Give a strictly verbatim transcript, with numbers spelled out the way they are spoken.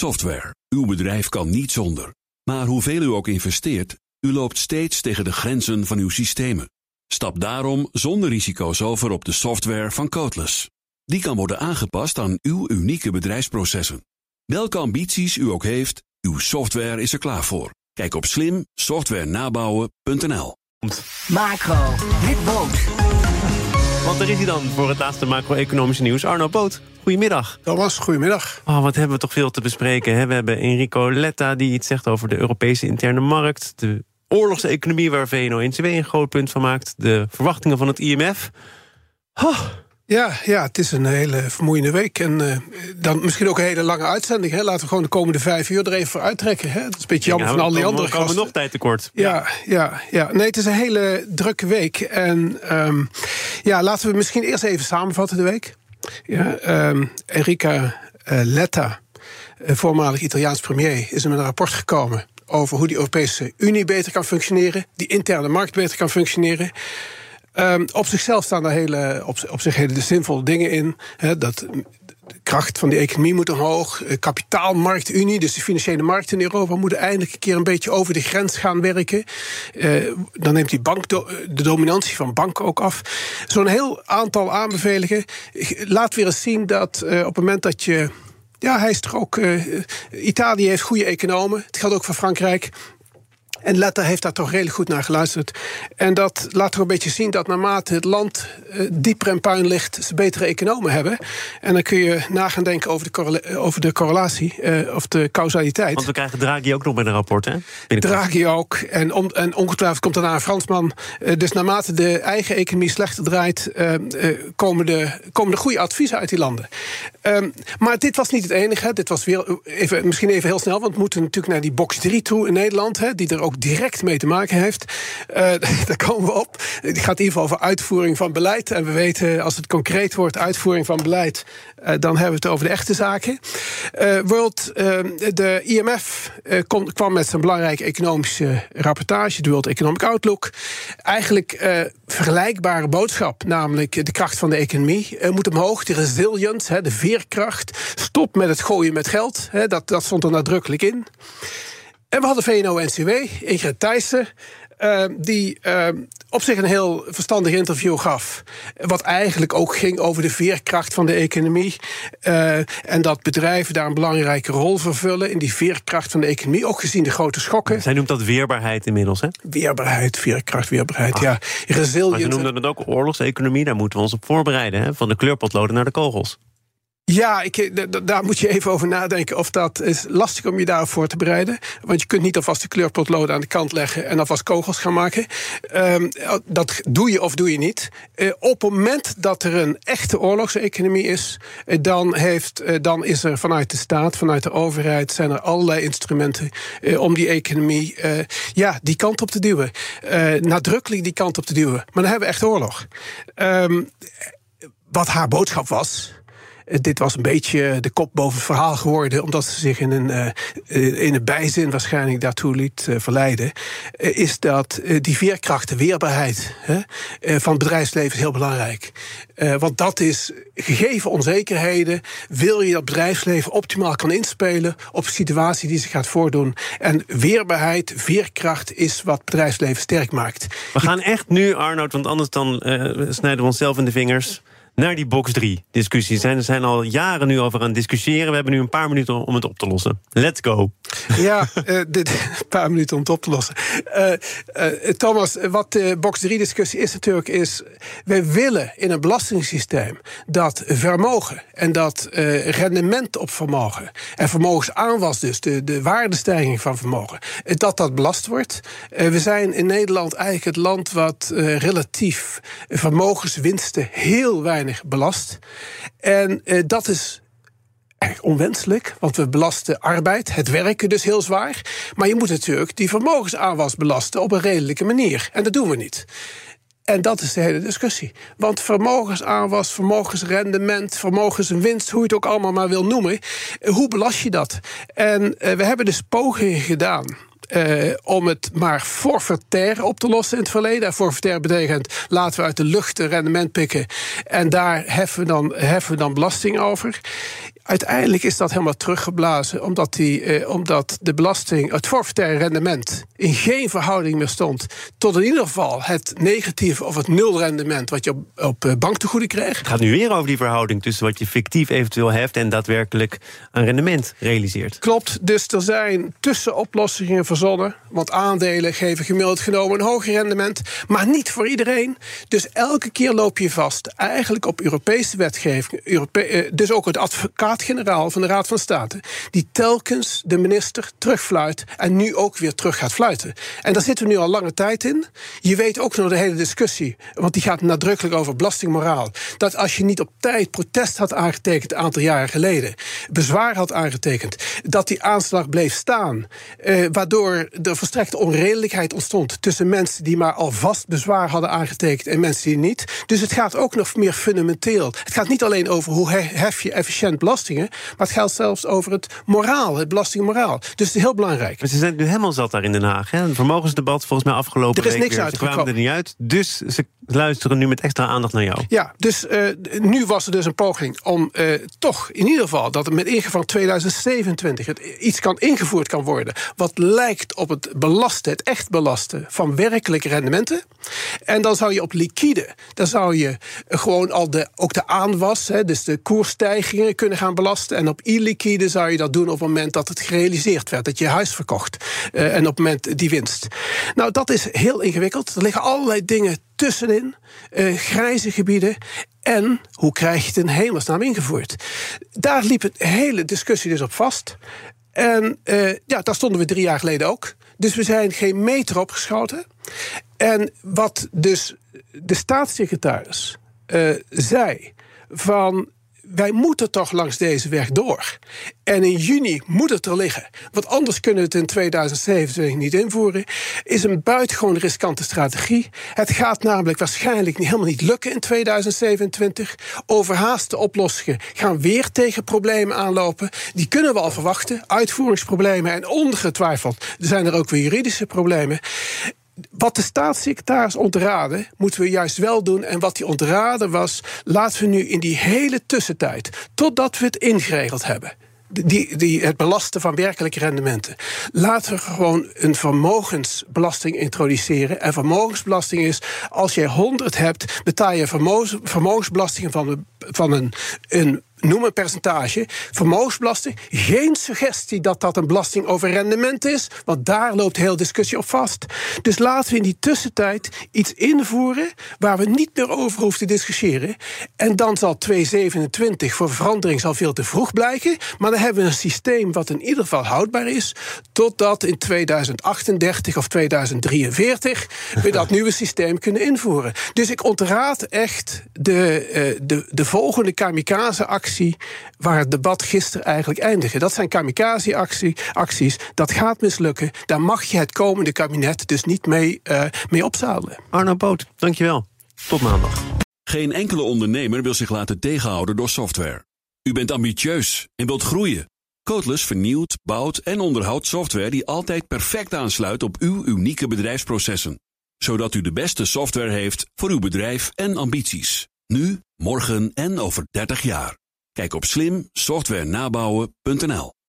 Software. Uw bedrijf kan niet zonder. Maar hoeveel u ook investeert, u loopt steeds tegen de grenzen van uw systemen. Stap daarom zonder risico's over op de software van Codeless. Die kan worden aangepast aan uw unieke bedrijfsprocessen. Welke ambities u ook heeft, uw software is er klaar voor. Kijk op slim software nabouwen punt n l. Macro, met Boot. Want daar is hij dan voor het laatste macro-economische nieuws. Arno Boot, goedemiddag. Thomas, goedemiddag. Oh, wat hebben we toch veel te bespreken. Hè? We hebben Enrico Letta die iets zegt over de Europese interne markt. De oorlogseconomie waar V N O N C W een groot punt van maakt. De verwachtingen van het I M F. Oh. Ja, ja, het is een hele vermoeiende week. En uh, dan misschien ook een hele lange uitzending. Hè? Laten we gewoon de komende vijf uur er even voor uittrekken. Hè? Dat is een beetje jammer ja, van al die andere gasten. We komen nog tijd tekort. Ja, ja, ja, ja. Nee, het is een hele drukke week. En um, ja, laten we misschien eerst even samenvatten de week. Ja, um, Enrico uh, Letta, uh, voormalig Italiaans premier, is met een rapport gekomen over hoe die Europese Unie beter kan functioneren, die interne markt beter kan functioneren. Um, op zichzelf staan er hele, op, op zich hele zinvolle dingen in. He, dat de kracht van de economie moet omhoog. Kapitaalmarktunie, dus de financiële markten in Europa moeten eindelijk een keer een beetje over de grens gaan werken. Uh, dan neemt die bank do, de dominantie van banken ook af. Zo'n heel aantal aanbevelingen laat weer eens zien dat uh, op het moment dat je... Ja, hij is toch ook... Uh, Italië heeft goede economen. Het geldt ook voor Frankrijk. En Letta heeft daar toch redelijk goed naar geluisterd. En dat laat toch een beetje zien dat naarmate het land uh, dieper in puin ligt, ze betere economen hebben. En dan kun je na gaan denken over de, correla- over de correlatie, uh, of de causaliteit. Want we krijgen Draghi ook nog bij een rapport, hè? Draghi ook. En, om, en ongetwijfeld komt daarna een Fransman. Uh, dus naarmate de eigen economie slechter draait, uh, uh, komen, de, komen de goede adviezen uit die landen. Um, maar dit was niet het enige. Hè. Dit was weer even, misschien even heel snel, want we moeten natuurlijk naar die box drie toe in Nederland, hè, die er ook direct mee te maken heeft. Uh, daar komen we op. Het gaat in ieder geval over uitvoering van beleid. En we weten, als het concreet wordt, uitvoering van beleid, uh, dan hebben we het over de echte zaken. Uh, World, uh, de I M F uh, kom, kwam met zijn belangrijke economische rapportage, de World Economic Outlook. Eigenlijk uh, vergelijkbare boodschap, namelijk de kracht van de economie uh, moet omhoog, de resilience, hè, de veerkracht. Stop met het gooien met geld. Hè, dat, dat stond er nadrukkelijk in. En we hadden V N O N C W, Ingrid Thijssen, uh, die uh, op zich een heel verstandig interview gaf. Wat eigenlijk ook ging over de veerkracht van de economie. Uh, en dat bedrijven daar een belangrijke rol vervullen in die veerkracht van de economie, ook gezien de grote schokken. Zij noemt dat weerbaarheid inmiddels, hè? Weerbaarheid, veerkracht, weerbaarheid, Ach, ja. Resilience. Maar ze noemden het ook oorlogseconomie, daar moeten we ons op voorbereiden, hè? Van de kleurpotloden naar de kogels. Ja, ik, d- daar moet je even over nadenken of dat is lastig om je daarop voor te bereiden. Want je kunt niet alvast de kleurpotloden aan de kant leggen en alvast kogels gaan maken. Um, dat doe je of doe je niet. Uh, op het moment dat er een echte oorlogseconomie is, uh, dan, heeft, uh, dan is er vanuit de staat, vanuit de overheid, zijn er allerlei instrumenten uh, om die economie uh, ja, die kant op te duwen. Uh, nadrukkelijk die kant op te duwen. Maar dan hebben we echt oorlog. Um, wat haar boodschap was, dit was een beetje de kop boven het verhaal geworden, omdat ze zich in een, uh, in een bijzin waarschijnlijk daartoe liet uh, verleiden, uh, is dat uh, die veerkracht, de weerbaarheid hè, uh, van het bedrijfsleven is heel belangrijk. Uh, want dat is, gegeven onzekerheden, wil je dat bedrijfsleven optimaal kan inspelen op de situatie die zich gaat voordoen. En weerbaarheid, veerkracht is wat het bedrijfsleven sterk maakt. We gaan echt nu, Arnoud, want anders dan uh, snijden we onszelf in de vingers, naar die box drie discussie. Er zijn al jaren nu over aan het discussiëren. We hebben nu een paar minuten om het op te lossen. Let's go. Ja, uh, dit, een paar minuten om het op te lossen. Uh, uh, Thomas, wat de box drie discussie is natuurlijk, is wij willen in een belastingssysteem dat vermogen en dat uh, rendement op vermogen en vermogensaanwas, dus de, de waardestijging van vermogen, dat dat belast wordt. Uh, we zijn in Nederland eigenlijk het land wat uh, relatief vermogenswinsten heel weinig belast. En uh, dat is eigenlijk onwenselijk, want we belasten arbeid, het werken dus heel zwaar. Maar je moet natuurlijk die vermogensaanwas belasten op een redelijke manier. En dat doen we niet. En dat is de hele discussie. Want vermogensaanwas, vermogensrendement, vermogenswinst, hoe je het ook allemaal maar wil noemen, hoe belast je dat? En uh, we hebben dus pogingen gedaan Uh, om het maar forfaitair op te lossen in het verleden. En forfaitair betekent, laten we uit de lucht een rendement pikken en daar heffen we dan, heffen we dan belasting over. Uiteindelijk is dat helemaal teruggeblazen, omdat, die, eh, omdat de belasting, het forfaitaire rendement, in geen verhouding meer stond tot in ieder geval het negatieve of het nulrendement wat je op, op banktegoeden kreeg. Het gaat nu weer over die verhouding tussen wat je fictief eventueel heft en daadwerkelijk aan rendement realiseert. Klopt, dus er zijn tussenoplossingen verzonnen, want aandelen geven gemiddeld genomen een hoger rendement, maar niet voor iedereen. Dus elke keer loop je vast, eigenlijk op Europese wetgeving, Europe- eh, dus ook het advocaat-generaal van de Raad van State, die telkens de minister terugfluit en nu ook weer terug gaat fluiten. En daar zitten we nu al lange tijd in. Je weet ook nog de hele discussie, want die gaat nadrukkelijk over belastingmoraal, dat als je niet op tijd protest had aangetekend een aantal jaren geleden, bezwaar had aangetekend, dat die aanslag bleef staan, eh, waardoor er volstrekte onredelijkheid ontstond tussen mensen die maar alvast bezwaar hadden aangetekend en mensen die niet. Dus het gaat ook nog meer fundamenteel. Het gaat niet alleen over hoe hef je efficiënt belastingen, maar het gaat zelfs over het moraal, het belastingmoraal. Dus het is heel belangrijk. Maar ze zijn nu helemaal zat daar in Den Haag. Hè? Een vermogensdebat volgens mij afgelopen er is week niks weer. Ze kwamen uitgekomen. er niet uit, dus ze luisteren nu met extra aandacht naar jou. Ja, dus uh, nu was er dus een poging om uh, toch in ieder geval dat het met ingang van tweeduizend zevenentwintig het iets kan ingevoerd kan worden wat lijkt op het belasten, het echt belasten van werkelijke rendementen. En dan zou je op liquide, dan zou je gewoon al de, ook de aanwas, hè, dus de koersstijgingen kunnen gaan belasten. En op illiquide zou je dat doen op het moment dat het gerealiseerd werd, dat je huis verkocht. Uh, en op het moment die winst. Nou, dat is heel ingewikkeld. Er liggen allerlei dingen tussenin, uh, grijze gebieden. En hoe krijg je het in hemelsnaam ingevoerd? Daar liep een hele discussie dus op vast. En uh, ja, daar stonden we drie jaar geleden ook. Dus we zijn geen meter opgeschoten. En wat dus de staatssecretaris uh, zei van, wij moeten toch langs deze weg door. En in juni moet het er liggen. Want anders kunnen we het in tweeduizend zevenentwintig niet invoeren. Is een buitengewoon riskante strategie. Het gaat namelijk waarschijnlijk helemaal niet lukken in tweeduizend zevenentwintig. Overhaaste oplossingen gaan weer tegen problemen aanlopen. Die kunnen we al verwachten. Uitvoeringsproblemen en ongetwijfeld zijn er ook weer juridische problemen. Wat de staatssecretaris ontraadde, moeten we juist wel doen. En wat hij ontraadde was, laten we nu in die hele tussentijd, totdat we het ingeregeld hebben, Die, die, het belasten van werkelijke rendementen, laten we gewoon een vermogensbelasting introduceren. En vermogensbelasting is, als je honderd hebt, betaal je vermogens, vermogensbelasting van, een, van een, een noem een percentage, vermogensbelasting. Geen suggestie dat dat een belasting over rendement is, want daar loopt heel discussie op vast. Dus laten we in die tussentijd iets invoeren waar we niet meer over hoeven te discussiëren. En dan zal tweeduizend zevenentwintig voor verandering zal veel te vroeg blijken, maar dan hebben we een systeem wat in ieder geval houdbaar is, totdat in tweeduizend achtendertig of tweeduizend drieënveertig we dat nieuwe systeem kunnen invoeren. Dus ik ontraad echt de, uh, de, de volgende kamikaze-actie waar het debat gisteren eigenlijk eindigde. Dat zijn kamikaze-acties. Dat gaat mislukken. Daar mag je het komende kabinet dus niet mee, uh, mee opzadelen. Arno Boot, dankjewel. Tot maandag. Geen enkele ondernemer wil zich laten tegenhouden door software. U bent ambitieus en wilt groeien. Codeless vernieuwt, bouwt en onderhoudt software die altijd perfect aansluit op uw unieke bedrijfsprocessen. Zodat u de beste software heeft voor uw bedrijf en ambities. Nu, morgen en over dertig jaar. Kijk op slim software nabouwen punt n l.